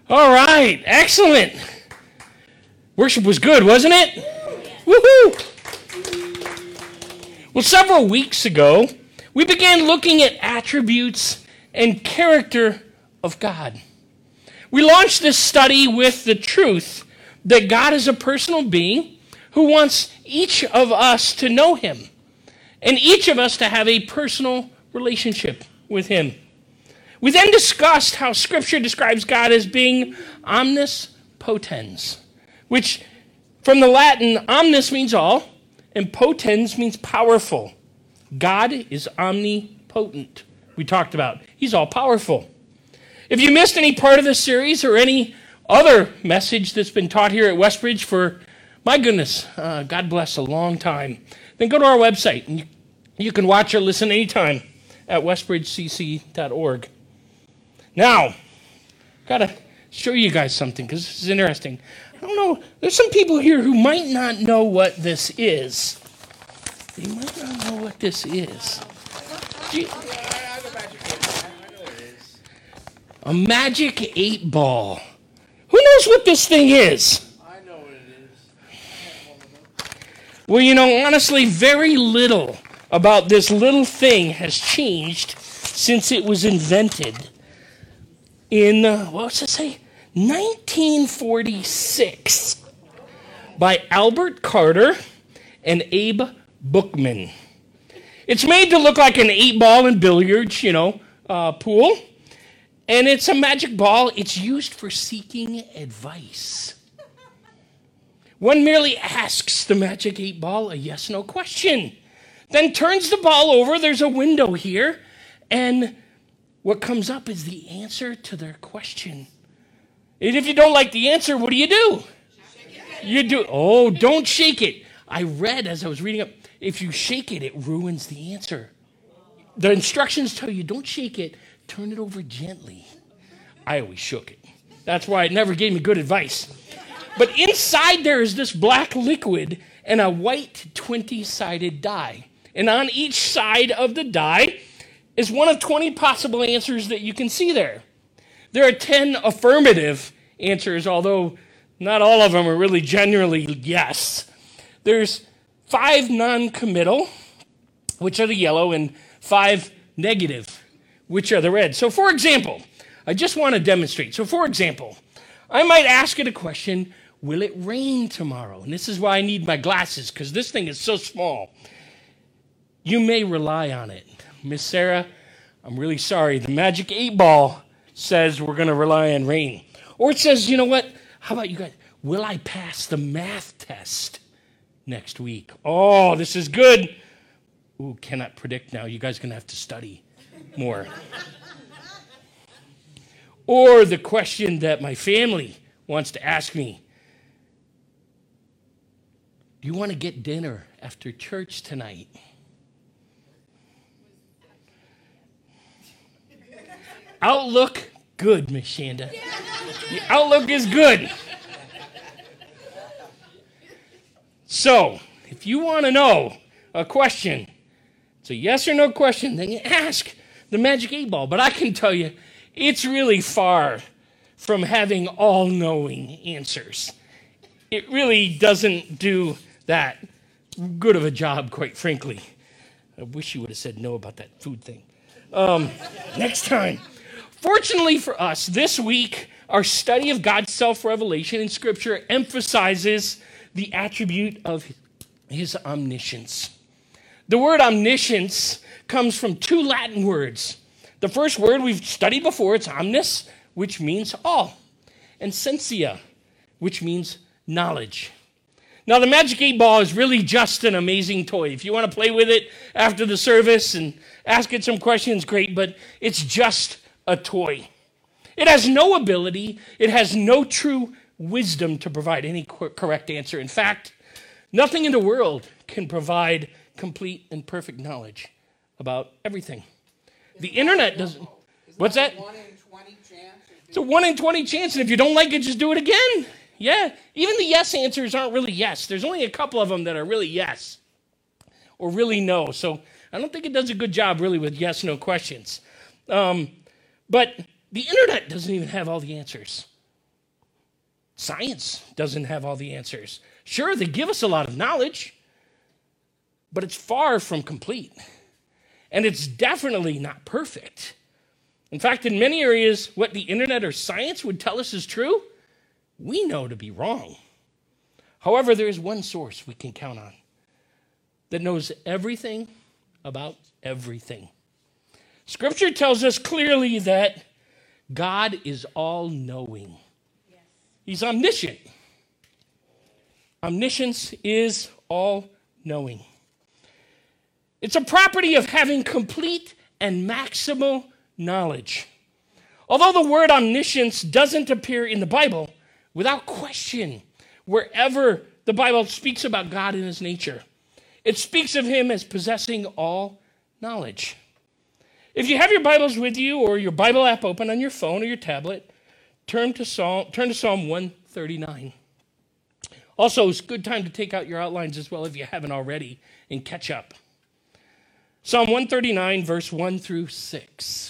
All right, excellent. Worship was good, wasn't it? Woohoo! Well, several weeks ago, we began looking at attributes and character of God. We launched this study with the truth that God is a personal being who wants each of us to know him and each of us to have a personal relationship with him. We then discussed how Scripture describes God as being omnipotens, which from the Latin, omnis means all, and potens means powerful. God is omnipotent, we talked about. He's all-powerful. If you missed any part of this series or any other message that's been taught here at Westbridge for, my goodness, God bless, a long time, then go to our website, and you can watch or listen anytime at westbridgecc.org. Now, got to show you guys something because this is interesting. I don't know, there's some people here who might not know what this is. They might not know what this is. A magic 8 ball. Who knows what this thing is? I know what it is. Well, you know, honestly, very little about this little thing has changed since it was invented in, what's it say? 1946 by Albert Carter and Abe Bookman. It's made to look like an 8-ball in billiards, pool. And it's a magic ball. It's used for seeking advice. One merely asks the magic 8 ball a yes-no question. Then turns the ball over. There's a window here. And what comes up is the answer to their question. And if you don't like the answer, what do? You do. Oh, don't shake it. I read as I was reading up, if you shake it, it ruins the answer. The instructions tell you don't shake it, turn it over gently. I always shook it. That's why it never gave me good advice. But inside there is this black liquid and a white 20-sided die. And on each side of the die is one of 20 possible answers that you can see there. There are 10 affirmative answers, although not all of them are really generally yes. There's 5 non-committal, which are the yellow, and 5 negative, which are the red. So, for example, I just want to demonstrate. So, for example, I might ask it a question, will it rain tomorrow? And this is why I need my glasses, because this thing is so small. You may rely on it. Miss Sarah, I'm really sorry. The magic 8 ball says we're going to rely on rain. Or it says, you know what? How about you guys? Will I pass the math test next week? Oh, this is good. Ooh, cannot predict now. You guys are going to have to study more. Or the question that my family wants to ask me. Do you want to get dinner after church tonight? Outlook, good, Miss Shanda. The outlook is good. So, if you want to know a question, it's a yes or no question, then you ask the magic 8 ball. But I can tell you, it's really far from having all-knowing answers. It really doesn't do that good of a job, quite frankly. I wish you would have said no about that food thing. Next time. Fortunately for us, this week, our study of God's self-revelation in Scripture emphasizes the attribute of his omniscience. The word omniscience comes from 2 Latin words. The first word we've studied before, it's omnis, which means all, and sensia, which means knowledge. Now, the magic 8 ball is really just an amazing toy. If you want to play with it after the service and ask it some questions, great, but it's just a toy. It has no ability, it has no true wisdom to provide any correct answer. In fact, nothing in the world can provide complete and perfect knowledge about everything. The internet doesn't. What's that? 1 in 20 chance? It's a 1 in 20 chance, and if you don't like it, just do it again. Yeah, even the yes answers aren't really yes. There's only a couple of them that are really yes or really no. So I don't think it does a good job really with yes/no questions. But the internet doesn't even have all the answers. Science doesn't have all the answers. Sure, they give us a lot of knowledge, but it's far from complete. And it's definitely not perfect. In fact, in many areas, what the internet or science would tell us is true, we know to be wrong. However, there is one source we can count on that knows everything about everything. Scripture tells us clearly that God is all-knowing. Yes. He's omniscient. Omniscience is all-knowing. It's a property of having complete and maximal knowledge. Although the word omniscience doesn't appear in the Bible, without question, wherever the Bible speaks about God and his nature, it speaks of him as possessing all knowledge. If you have your Bibles with you or your Bible app open on your phone or your tablet, turn to Psalm 139. Also, it's a good time to take out your outlines as well if you haven't already and catch up. Psalm 139, verse 1 through 6.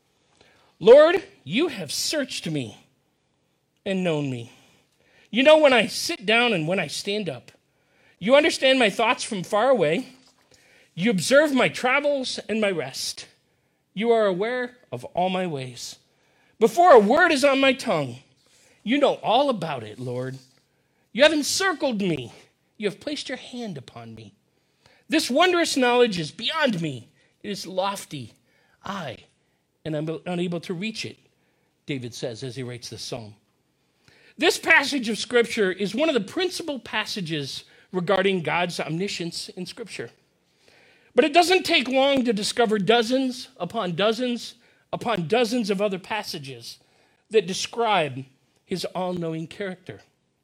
Lord, you have searched me and known me. You know when I sit down and when I stand up. You understand my thoughts from far away. You observe my travels and my rest. You are aware of all my ways. Before a word is on my tongue, you know all about it, Lord. You have encircled me. You have placed your hand upon me. This wondrous knowledge is beyond me. It is lofty. I'm unable to reach it, David says as he writes this psalm. This passage of Scripture is one of the principal passages regarding God's omniscience in Scripture. But it doesn't take long to discover dozens upon dozens upon dozens of other passages that describe his all-knowing character.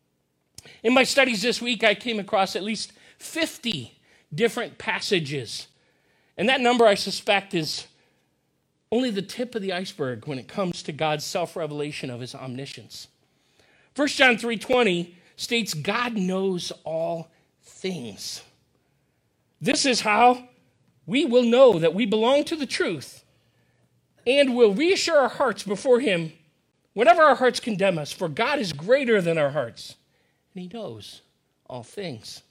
In my studies this week, I came across at least 50 different passages. And that number, I suspect, is only the tip of the iceberg when it comes to God's self-revelation of his omniscience. 1 John 3:20 states, God knows all things. This is how we will know that we belong to the truth and will reassure our hearts before him whenever our hearts condemn us, for God is greater than our hearts, and he knows all things.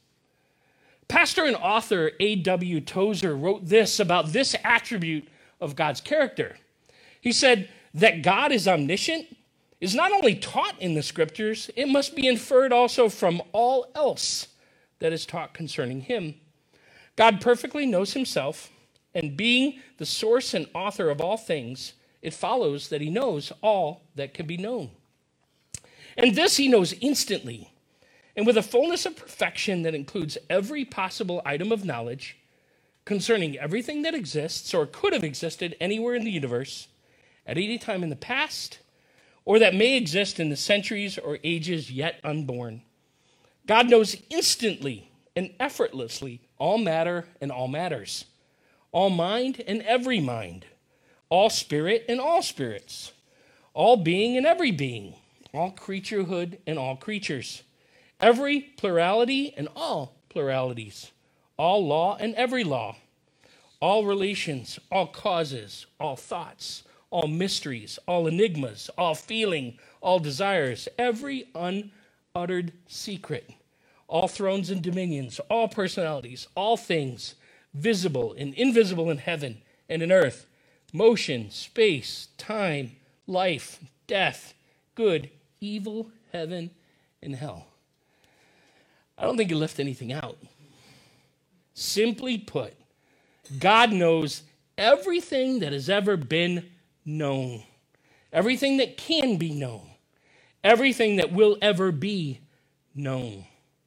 Pastor and author A.W. Tozer wrote this about this attribute of God's character. He said that God is omniscient is not only taught in the Scriptures, it must be inferred also from all else that is taught concerning him. God perfectly knows himself, and being the source and author of all things, it follows that he knows all that can be known. And this he knows instantly, and with a fullness of perfection that includes every possible item of knowledge concerning everything that exists or could have existed anywhere in the universe at any time in the past, or that may exist in the centuries or ages yet unborn. God knows instantly and effortlessly all matter and all matters, all mind and every mind, all spirit and all spirits, all being and every being, all creaturehood and all creatures, every plurality and all pluralities, all law and every law, all relations, all causes, all thoughts, all mysteries, all enigmas, all feeling, all desires, every unuttered secret, all thrones and dominions, all personalities, all things, visible and invisible in heaven and in earth, motion, space, time, life, death, good, evil, heaven, and hell. I don't think you left anything out. Simply put, God knows everything that has ever been known, everything that can be known, everything that will ever be known.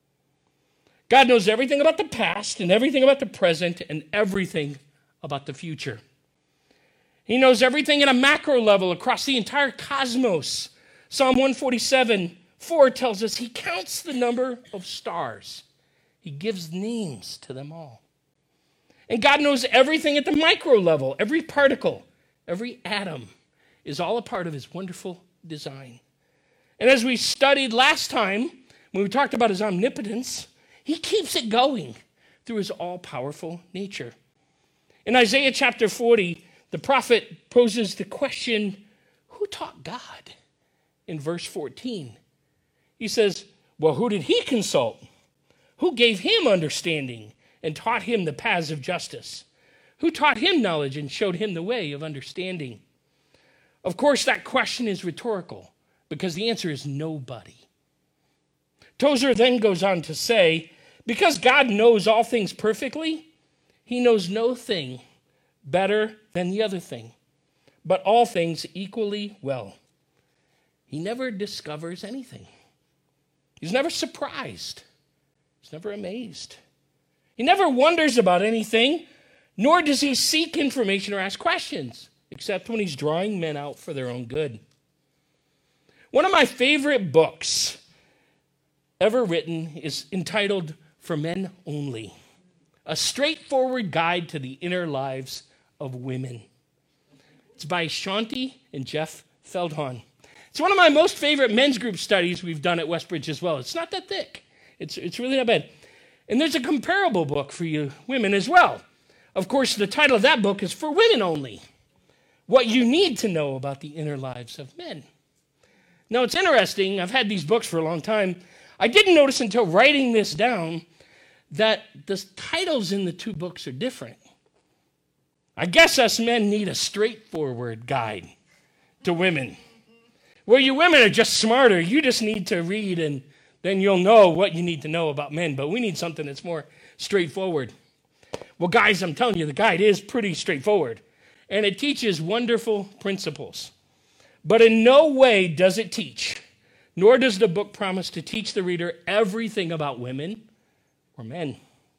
God knows everything about the past and everything about the present and everything about the future. He knows everything at a macro level across the entire cosmos. Psalm 147:4 tells us he counts the number of stars. He gives names to them all. And God knows everything at the micro level. Every particle, every atom is all a part of his wonderful design. And as we studied last time, when we talked about his omnipotence, he keeps it going through his all-powerful nature. In Isaiah chapter 40, the prophet poses the question, who taught God? In verse 14, He says, well, who did he consult? Who gave him understanding and taught him the paths of justice? Who taught him knowledge and showed him the way of understanding? Of course, that question is rhetorical because the answer is nobody. Tozer then goes on to say, because God knows all things perfectly, he knows no thing better than the other thing, but all things equally well. He never discovers anything. He's never surprised. He's never amazed. He never wonders about anything, nor does he seek information or ask questions, except when he's drawing men out for their own good. One of my favorite books ever written is entitled For Men Only, a straightforward guide to the inner lives of women. It's by Shanti and Jeff Feldhahn. It's one of my most favorite men's group studies we've done at Westbridge as well. It's not that thick. It's really not bad. And there's a comparable book for you women as well. Of course, the title of that book is For Women Only, What You Need to Know About the Inner Lives of Men. Now, it's interesting. I've had these books for a long time. I didn't notice until writing this down that the titles in the two books are different. I guess us men need a straightforward guide to women. Well, you women are just smarter. You just need to read, and then you'll know what you need to know about men. But we need something that's more straightforward. Well, guys, I'm telling you, the guide is pretty straightforward. And it teaches wonderful principles. But in no way does it teach, nor does the book promise to teach the reader everything about women or men.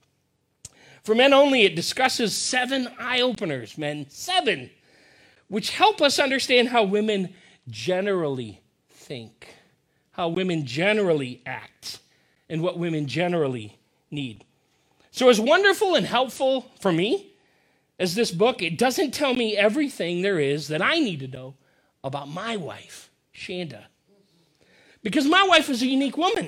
For Men Only, it discusses 7 eye-openers, men, 7, which help us understand how women generally think, how women generally act, and what women generally need. So as wonderful and helpful for me as this book, it doesn't tell me everything there is that I need to know about my wife, Shanda. Because my wife is a unique woman.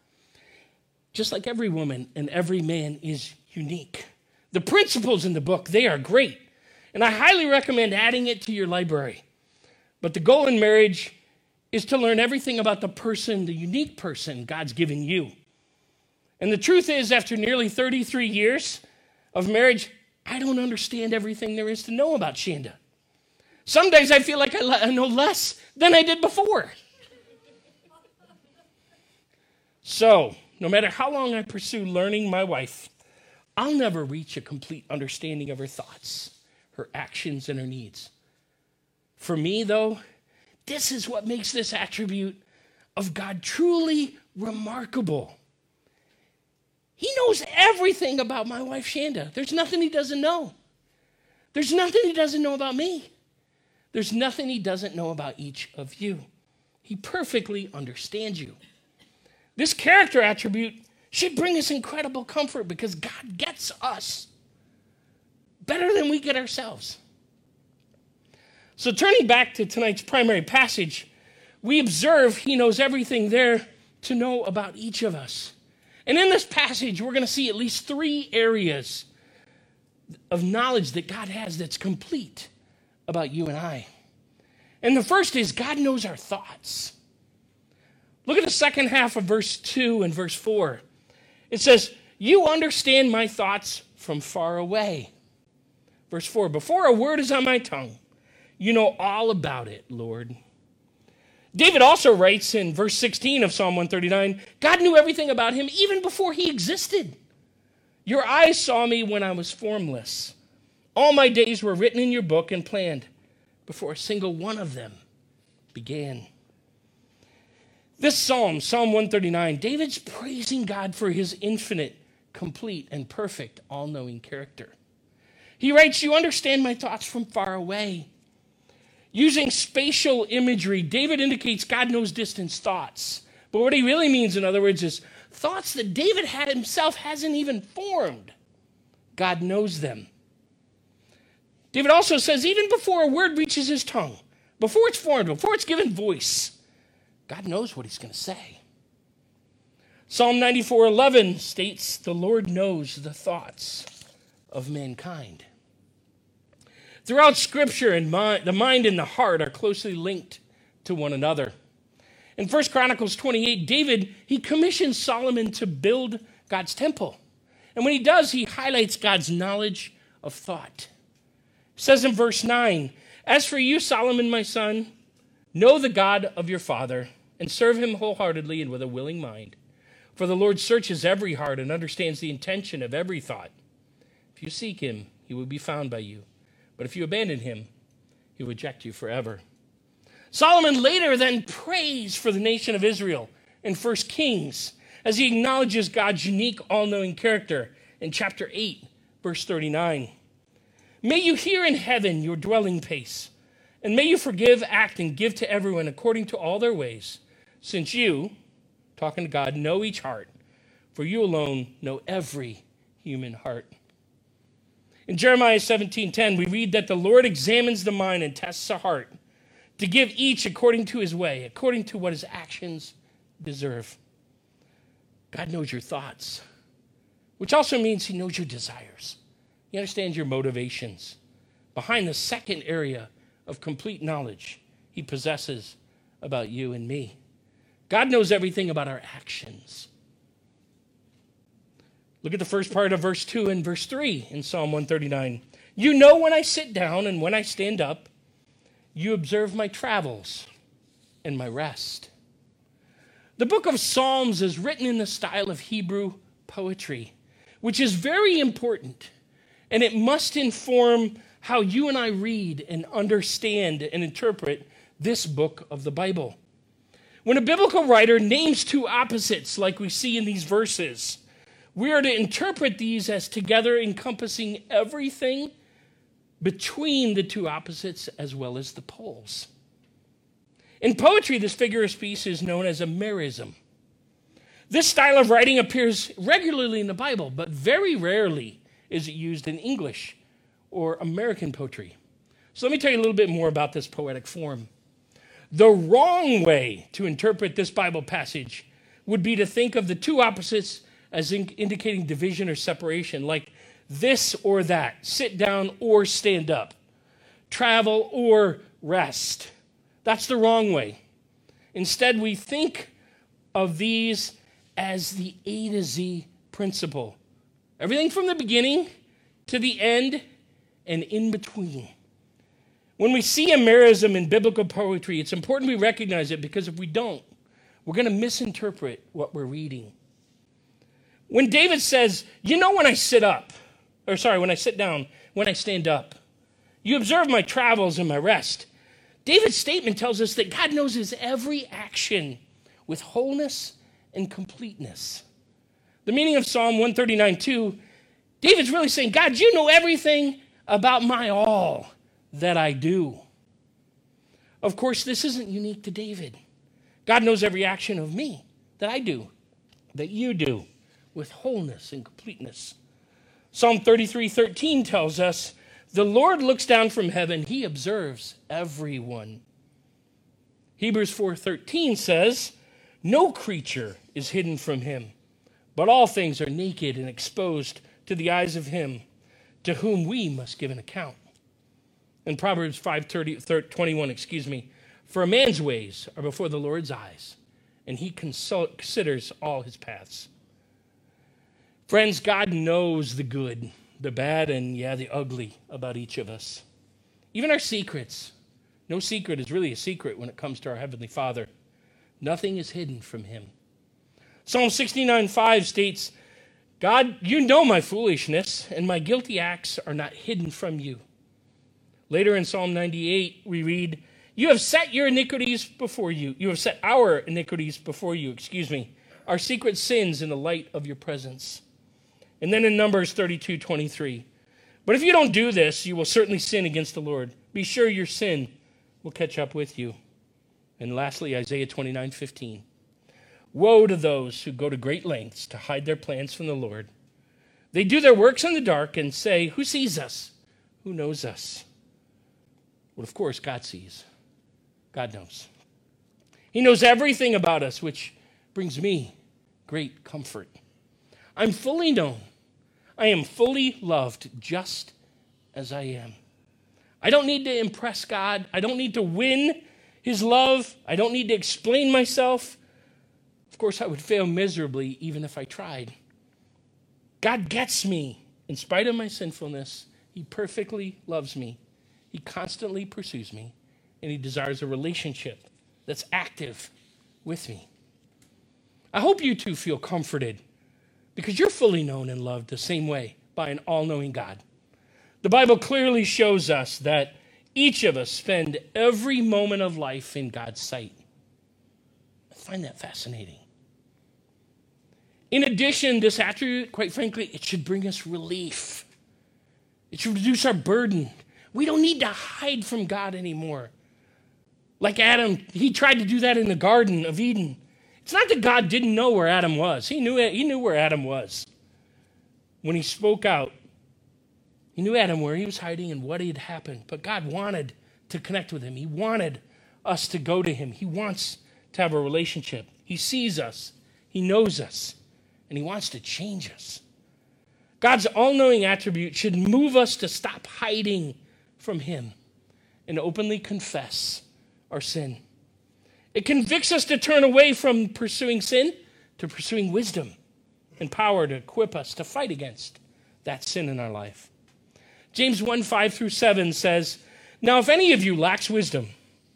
Just like every woman and every man is unique. The principles in the book, they are great. And I highly recommend adding it to your library. But the goal in marriage is to learn everything about the person, the unique person God's given you. And the truth is, after nearly 33 years of marriage, I don't understand everything there is to know about Shanda. Some days I feel like I know less than I did before. So, no matter how long I pursue learning my wife, I'll never reach a complete understanding of her thoughts, her actions, and her needs. For me, though, this is what makes this attribute of God truly remarkable. He knows everything about my wife, Shanda. There's nothing he doesn't know. There's nothing he doesn't know about me. There's nothing he doesn't know about each of you. He perfectly understands you. This character attribute should bring us incredible comfort because God gets us better than we get ourselves. So turning back to tonight's primary passage, we observe he knows everything there to know about each of us. And in this passage, we're going to see at least 3 areas of knowledge that God has that's complete about you and I. And the first is God knows our thoughts. Look at the second half of verse 2 and verse 4. It says, you understand my thoughts from far away. Verse 4, before a word is on my tongue, you know all about it, Lord. David also writes in verse 16 of Psalm 139, God knew everything about him even before he existed. Your eyes saw me when I was formless. All my days were written in your book and planned before a single one of them began. This psalm, Psalm 139, David's praising God for his infinite, complete, and perfect, all-knowing character. He writes, you understand my thoughts from far away. Using spatial imagery, David indicates God knows distance thoughts. But what he really means, in other words, is thoughts that David had himself hasn't even formed. God knows them. David also says, even before a word reaches his tongue, before it's formed, before it's given voice, God knows what he's going to say. Psalm 94:11 states, the Lord knows the thoughts of mankind. Throughout Scripture, the mind and the heart are closely linked to one another. In 1 Chronicles 28, David, he commissions Solomon to build God's temple. And when he does, he highlights God's knowledge of thought. It says in verse 9, "As for you, Solomon, my son, know the God of your father and serve him wholeheartedly and with a willing mind. For the Lord searches every heart and understands the intention of every thought. If you seek him, he will be found by you. But if you abandon him, he will reject you forever." Solomon later then prays for the nation of Israel in 1 Kings as he acknowledges God's unique all-knowing character in chapter 8, verse 39. "May you hear in heaven your dwelling place, and may you forgive, act, and give to everyone according to all their ways, since you," talking to God, "know each heart, for you alone know every human heart." In Jeremiah 17:10, we read that the Lord examines the mind and tests the heart to give each according to his way, according to what his actions deserve. God knows your thoughts, which also means he knows your desires. He understands your motivations. Behind the second area of complete knowledge he possesses about you and me. God knows everything about our actions. Look at the first part of verse 2 and verse 3 in Psalm 139. "You know when I sit down and when I stand up. You observe my travels and my rest." The book of Psalms is written in the style of Hebrew poetry, which is very important, and it must inform how you and I read and understand and interpret this book of the Bible. When a biblical writer names two opposites, like we see in these verses, we are to interpret these as together encompassing everything between the two opposites as well as the poles. In poetry, this figure of speech is known as a merism. This style of writing appears regularly in the Bible, but very rarely is it used in English or American poetry. So let me tell you a little bit more about this poetic form. The wrong way to interpret this Bible passage would be to think of the two opposites as indicating division or separation, like this or that, sit down or stand up, travel or rest. That's the wrong way. Instead, we think of these as the A to Z principle. Everything from the beginning to the end and in between. When we see a merism in biblical poetry, it's important we recognize it, because if we don't, we're going to misinterpret what we're reading. When David says, "You know when I sit down, when I stand up. You observe my travels and my rest." David's statement tells us that God knows his every action with wholeness and completeness. The meaning of Psalm 139:2, David's really saying, God, you know everything about my all that I do. Of course, this isn't unique to David. God knows every action of me that I do, that you do, with wholeness and completeness. Psalm 33:13 tells us, the Lord looks down from heaven, he observes everyone. Hebrews 4:13 says, no creature is hidden from him, but all things are naked and exposed to the eyes of him to whom we must give an account. In Proverbs 5:21, for a man's ways are before the Lord's eyes, and he considers all his paths. Friends, God knows the good, the bad, and the ugly about each of us. Even our secrets. No secret is really a secret when it comes to our Heavenly Father. Nothing is hidden from him. Psalm 69:5 states, God, you know my foolishness, and my guilty acts are not hidden from you. Later in Psalm 98, we read, you have set your iniquities before you. You have set our iniquities before you, our secret sins in the light of your presence. And then in Numbers 32:23, but if you don't do this, you will certainly sin against the Lord. Be sure your sin will catch up with you. And lastly, Isaiah 29:15. Woe to those who go to great lengths to hide their plans from the Lord. They do their works in the dark and say, who sees us? Who knows us? Well, of course, God sees. God knows. He knows everything about us, which brings me great comfort. I'm fully known. I am fully loved just as I am. I don't need to impress God. I don't need to win His love, I don't need to explain myself. Of course, I would fail miserably even if I tried. God gets me in spite of my sinfulness. He perfectly loves me. He constantly pursues me, and he desires a relationship that's active with me. I hope you too feel comforted because you're fully known and loved the same way by an all-knowing God. The Bible clearly shows us that each of us spend every moment of life in God's sight. I find that fascinating. In addition, this attribute, quite frankly, it should bring us relief. It should reduce our burden. We don't need to hide from God anymore. Like Adam, he tried to do that in the Garden of Eden. It's not that God didn't know where Adam was. He knew where Adam was. When he spoke out, he knew Adam where he was hiding and what had happened. But God wanted to connect with him. He wanted us to go to him. He wants to have a relationship. He sees us. He knows us. And he wants to change us. God's all-knowing attribute should move us to stop hiding from him and openly confess our sin. It convicts us to turn away from pursuing sin to pursuing wisdom and power to equip us to fight against that sin in our life. James 1:5-7 says, "Now if any of you lacks wisdom,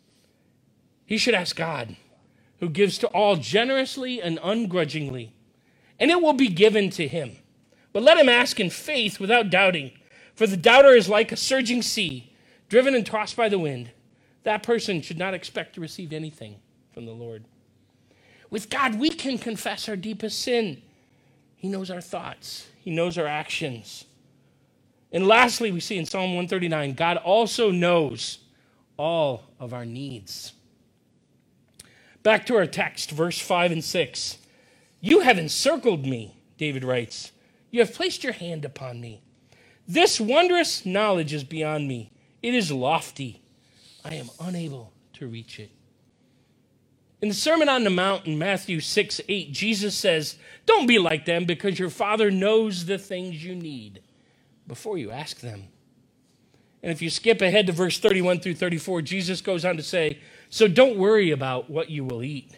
he should ask God, who gives to all generously and ungrudgingly, and it will be given to him. But let him ask in faith without doubting, for the doubter is like a surging sea, driven and tossed by the wind. That person should not expect to receive anything from the Lord." With God, we can confess our deepest sin. He knows our thoughts. He knows our actions. And lastly, we see in Psalm 139, God also knows all of our needs. Back to our text, verse 5 and 6. "You have encircled me," David writes. "You have placed your hand upon me. This wondrous knowledge is beyond me. It is lofty. I am unable to reach it." In the Sermon on the Mount in Matthew 6:8, Jesus says, "Don't be like them because your Father knows the things you need before you ask them." And if you skip ahead to verse 31-34, Jesus goes on to say, "So don't worry about what you will eat.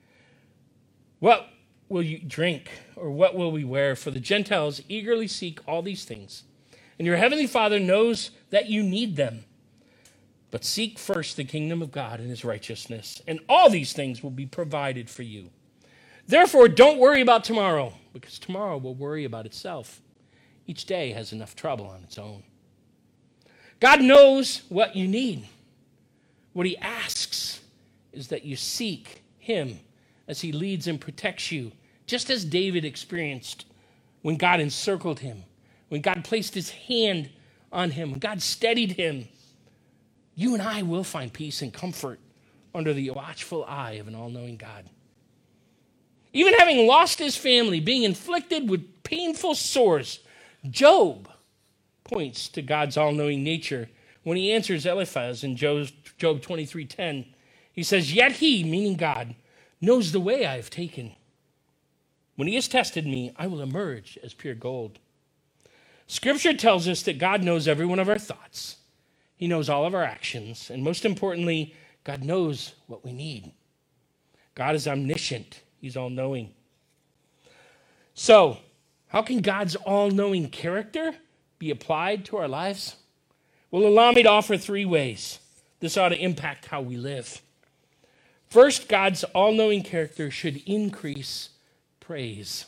What will you drink, or what will we wear? For the Gentiles eagerly seek all these things, and your heavenly Father knows that you need them. But seek first the kingdom of God and his righteousness, and all these things will be provided for you. Therefore, don't worry about tomorrow, because tomorrow will worry about itself. Each day has enough trouble on its own." God knows what you need. What he asks is that you seek him as he leads and protects you, just as David experienced when God encircled him, when God placed his hand on him, when God steadied him. You and I will find peace and comfort under the watchful eye of an all-knowing God. Even having lost his family, being inflicted with painful sores, Job points to God's all-knowing nature when he answers Eliphaz in Job 23:10. He says, "Yet he," meaning God, "knows the way I have taken. When he has tested me, I will emerge as pure gold." Scripture tells us that God knows every one of our thoughts. He knows all of our actions. And most importantly, God knows what we need. God is omniscient. He's all-knowing. So, how can God's all-knowing character be applied to our lives? Well, allow me to offer 3 ways this ought to impact how we live. First, God's all-knowing character should increase praise.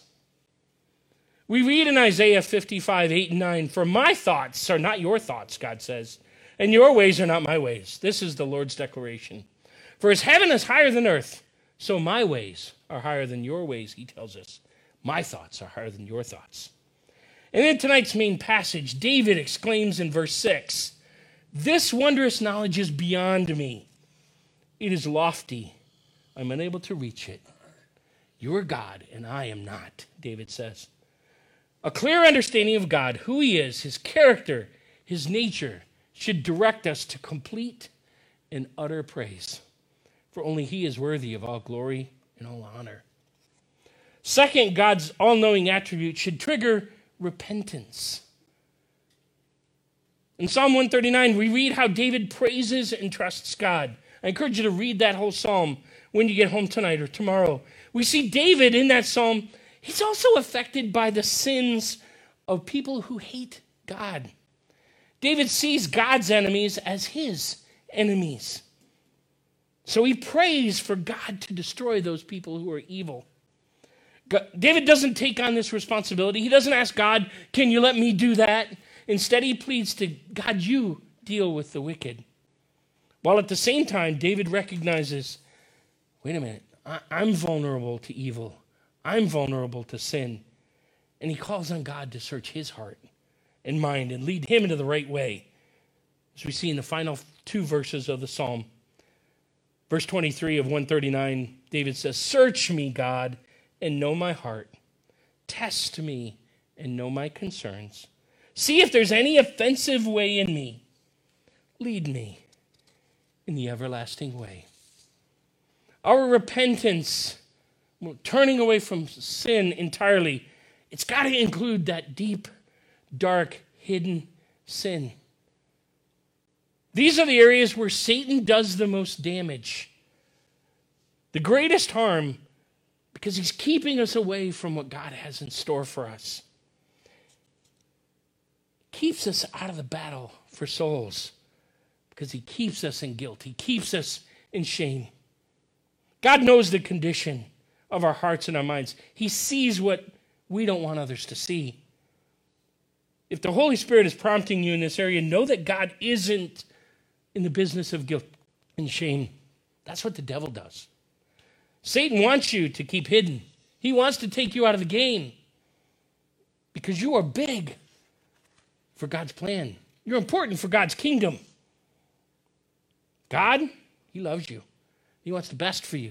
We read in Isaiah 55:8-9, "For my thoughts are not your thoughts," God says, "and your ways are not my ways." This is the Lord's declaration. "For as heaven is higher than earth, so my ways are higher than your ways," he tells us. "My thoughts are higher than your thoughts." And in tonight's main passage, David exclaims in verse 6, "This wondrous knowledge is beyond me. It is lofty. I'm unable to reach it. You are God, and I am not," David says. A clear understanding of God, who he is, his character, his nature, should direct us to complete and utter praise. For only he is worthy of all glory and all honor. Second, God's all-knowing attribute should trigger repentance. In Psalm 139, we read how David praises and trusts God. I encourage you to read that whole psalm when you get home tonight or tomorrow. We see David in that psalm. He's also affected by the sins of people who hate God. David sees God's enemies as his enemies. So he prays for God to destroy those people who are evil. David doesn't take on this responsibility. He doesn't ask God, can you let me do that? Instead, he pleads to God, you deal with the wicked. While at the same time, David recognizes, wait a minute, I'm vulnerable to evil. I'm vulnerable to sin. And he calls on God to search his heart and mind and lead him into the right way. As we see in the final two verses of the psalm. Verse 23 of 139, David says, search me, God, and know my heart. Test me and know my concerns. See if there's any offensive way in me. Lead me in the everlasting way. Our repentance, turning away from sin entirely, it's got to include that deep, dark, hidden sin. These are the areas where Satan does the most damage. The greatest harm, because he's keeping us away from what God has in store for us. Keeps us out of the battle for souls, because he keeps us in guilt. He keeps us in shame. God knows the condition of our hearts and our minds. He sees what we don't want others to see. If the Holy Spirit is prompting you in this area, know that God isn't in the business of guilt and shame. That's what the devil does. Satan wants you to keep hidden. He wants to take you out of the game because you are big for God's plan. You're important for God's kingdom. God, he loves you. He wants the best for you.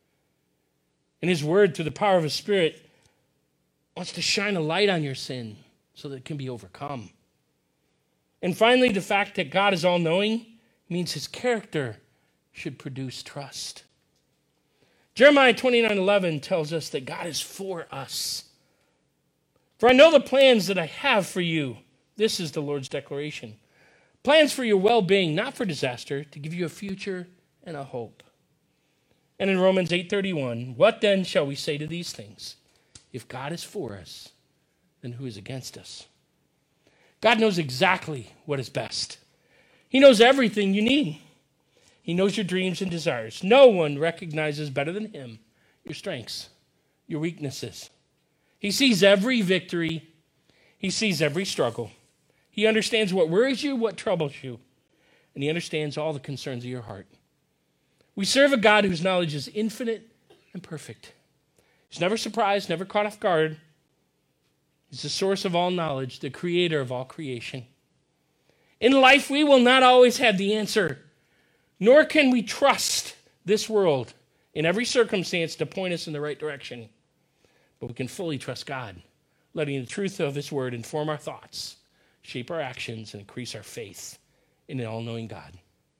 And his word, through the power of his Spirit, wants to shine a light on your sin so that it can be overcome. And finally, the fact that God is all-knowing means his character should produce trust. Jeremiah 29:11 tells us that God is for us. For I know the plans that I have for you. This is the Lord's declaration. Plans for your well-being, not for disaster, to give you a future and a hope. And in Romans 8:31, what then shall we say to these things? If God is for us, then who is against us? God knows exactly what is best. He knows everything you need. He knows your dreams and desires. No one recognizes better than him your strengths, your weaknesses. He sees every victory. He sees every struggle. He understands what worries you, what troubles you, and he understands all the concerns of your heart. We serve a God whose knowledge is infinite and perfect. He's never surprised, never caught off guard. He's the source of all knowledge, the creator of all creation. In life, we will not always have the answer, nor can we trust this world in every circumstance to point us in the right direction. But we can fully trust God, letting the truth of his word inform our thoughts, shape our actions, and increase our faith in an all-knowing God.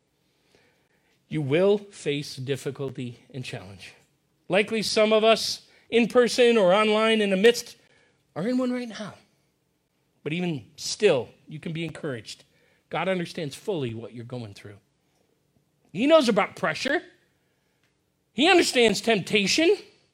You will face difficulty and challenge. Likely some of us, in person or online in the midst, are in one right now. But even still, you can be encouraged. God understands fully what you're going through. He knows about pressure. He understands temptation.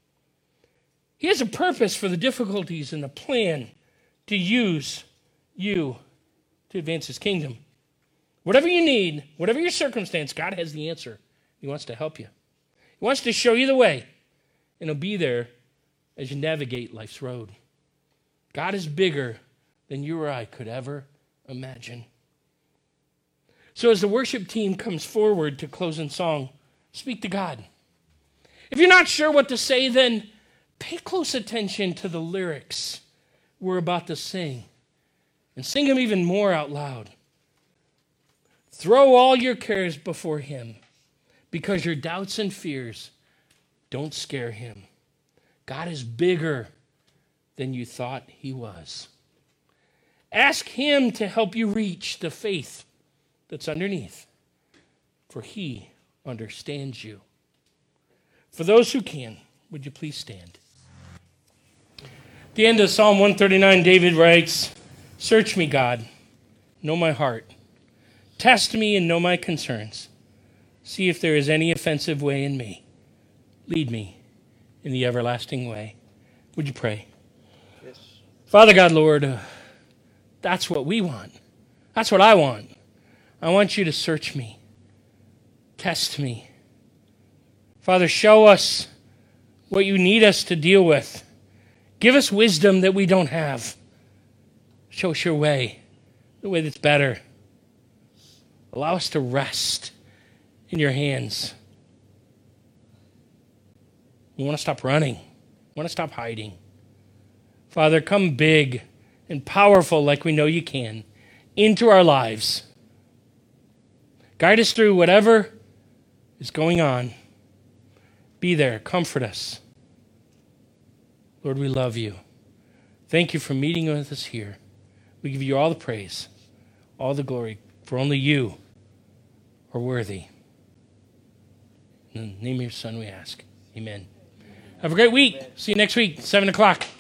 He has a purpose for the difficulties and a plan to use you to advance his kingdom. Whatever you need, whatever your circumstance, God has the answer. He wants to help you. He wants to show you the way, and he'll be there as you navigate life's road. God is bigger than you or I could ever imagine. So as the worship team comes forward to close in song, speak to God. If you're not sure what to say, then pay close attention to the lyrics we're about to sing, and sing them even more out loud. Throw all your cares before him, because your doubts and fears don't scare him. God is bigger than you thought he was. Ask him to help you reach the faith that's underneath, for he understands you. For those who can, would you please stand? At the end of Psalm 139, David writes, search me, God, know my heart. Test me and know my concerns. See if there is any offensive way in me. Lead me in the everlasting way. Would you pray? Yes. Father God, Lord, that's what we want. That's what I want. I want you to search me. Test me. Father, show us what you need us to deal with. Give us wisdom that we don't have. Show us your way, the way that's better. Allow us to rest in your hands. We want to stop running. We want to stop hiding. Father, come big and powerful like we know you can into our lives. Guide us through whatever is going on. Be there. Comfort us. Lord, we love you. Thank you for meeting with us here. We give you all the praise, all the glory, for only you are worthy. In the name of your Son we ask. Amen. Have a great week. See you next week, 7 o'clock.